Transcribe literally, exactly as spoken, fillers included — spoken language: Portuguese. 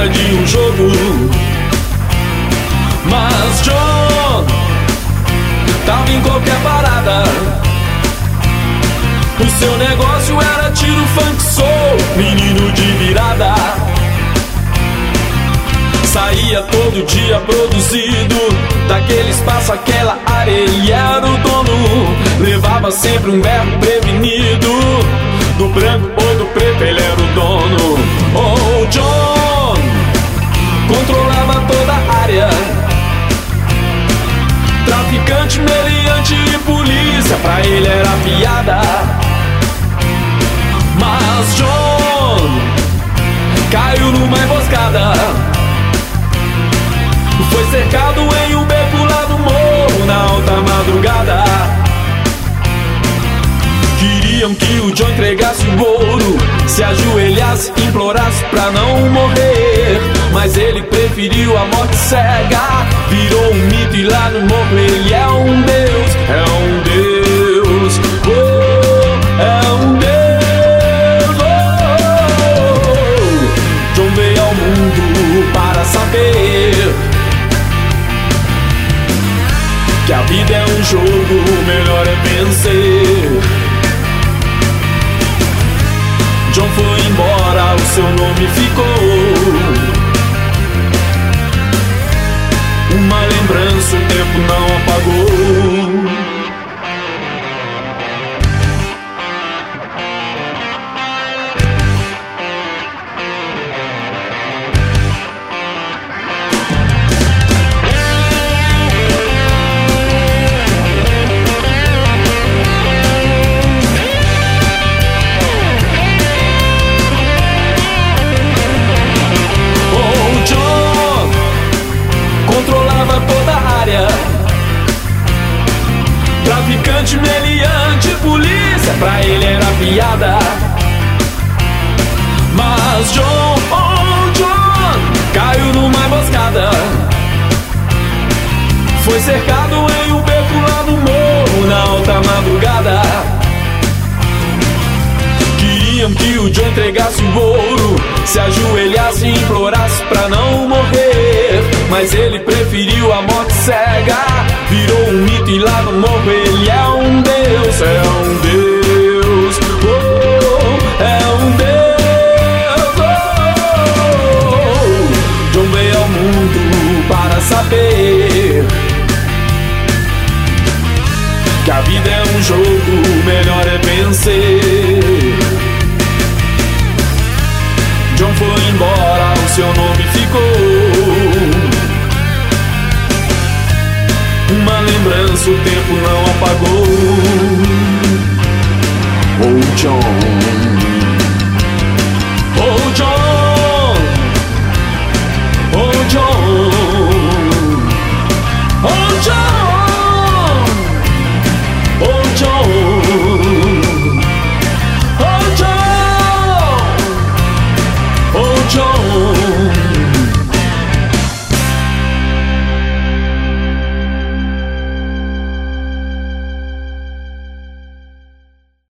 causa de um jogo. Mas John tava em qualquer parada. O seu negócio era tiro, funk, soul, menino de virada. Saía todo dia produzido daquele espaço, aquela área, ele era o dono. Levava sempre um verbo prevenido, do branco ou do preto ele era o dono. Oh, John controlava toda a área. Traficante, meliante e polícia, pra ele era piada. Mas John caiu numa emboscada. Foi cercado em um beco lá do morro na alta madrugada. Queriam que o John entregasse o ouro, se ajoelhasse, implorasse pra não morrer. Mas ele preferiu a morte cega. Virou um mito e lá no morro ele é um deus. É um deus, oh, é um deus, oh. John veio ao mundo para saber que a vida é um jogo, o melhor é vencer. John foi embora, o seu nome ficou uma lembrança, o tempo não apagou. Traficante, meliante, polícia, pra ele era piada. Mas John, oh John, caiu numa emboscada. Foi cercado em um beco lá no morro na alta madrugada. Queriam que o John entregasse o ouro, se ajoelhasse e implorasse pra não morrer. Mas ele preferiu a morte cega. Virou um mito e lá no morro ele é um deus. É um deus, oh, é um deus, oh. John veio ao mundo para saber que a vida é um jogo, o melhor é vencer. John foi embora, o seu nome ficou uma lembrança, o tempo não apagou. Oh, John.